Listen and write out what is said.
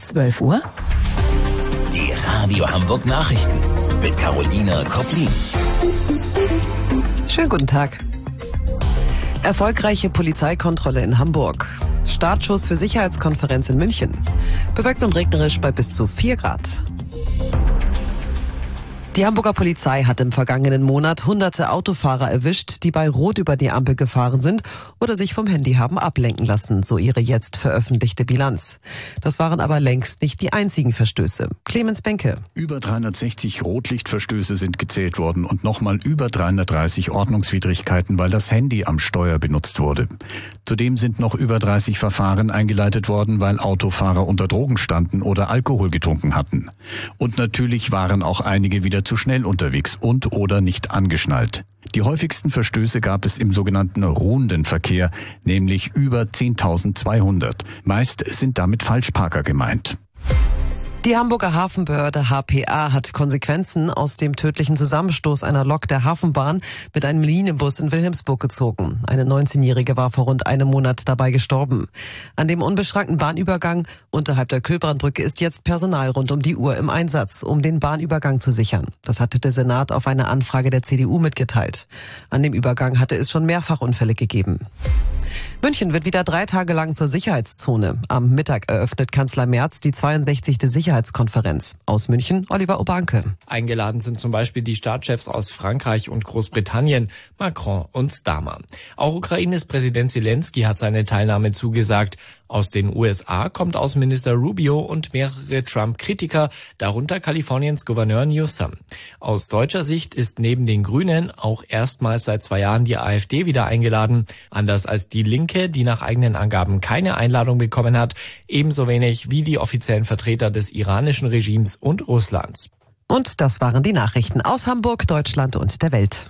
12 Uhr. Die Radio Hamburg Nachrichten mit Carolina Kopplin. Schönen guten Tag. Erfolgreiche Polizeikontrolle in Hamburg. Startschuss für Sicherheitskonferenz in München. Bewölkt und regnerisch bei bis zu 4 Grad. Die Hamburger Polizei hat im vergangenen Monat hunderte Autofahrer erwischt, die bei Rot über die Ampel gefahren sind oder sich vom Handy haben ablenken lassen, so ihre jetzt veröffentlichte Bilanz. Das waren aber längst nicht die einzigen Verstöße. Clemens Benke. Über 360 Rotlichtverstöße sind gezählt worden und nochmal über 330 Ordnungswidrigkeiten, weil das Handy am Steuer benutzt wurde. Zudem sind noch über 30 Verfahren eingeleitet worden, weil Autofahrer unter Drogen standen oder Alkohol getrunken hatten. Und natürlich waren auch einige wieder zu schnell unterwegs und oder nicht angeschnallt. Die häufigsten Verstöße gab es im sogenannten ruhenden Verkehr, nämlich über 10.200. Meist sind damit Falschparker gemeint. Die Hamburger Hafenbehörde HPA hat Konsequenzen aus dem tödlichen Zusammenstoß einer Lok der Hafenbahn mit einem Linienbus in Wilhelmsburg gezogen. Eine 19-Jährige war vor rund einem Monat dabei gestorben. An dem unbeschrankten Bahnübergang unterhalb der Kühlbrandbrücke ist jetzt Personal rund um die Uhr im Einsatz, um den Bahnübergang zu sichern. Das hatte der Senat auf eine Anfrage der CDU mitgeteilt. An dem Übergang hatte es schon mehrfach Unfälle gegeben. München wird wieder 3 Tage lang zur Sicherheitszone. Am Mittag eröffnet Kanzler Merz die 62. Sicherheitskonferenz. Aus München, Oliver Obanke. Eingeladen sind zum Beispiel die Staatschefs aus Frankreich und Großbritannien, Macron und Starmer. Auch Ukraines Präsident Zelensky hat seine Teilnahme zugesagt. Aus den USA kommt Außenminister Rubio und mehrere Trump-Kritiker, darunter Kaliforniens Gouverneur Newsom. Aus deutscher Sicht ist neben den Grünen auch erstmals seit 2 Jahren die AfD wieder eingeladen. Anders als die Linke, die nach eigenen Angaben keine Einladung bekommen hat, ebenso wenig wie die offiziellen Vertreter des iranischen Regimes und Russlands. Und das waren die Nachrichten aus Hamburg, Deutschland und der Welt.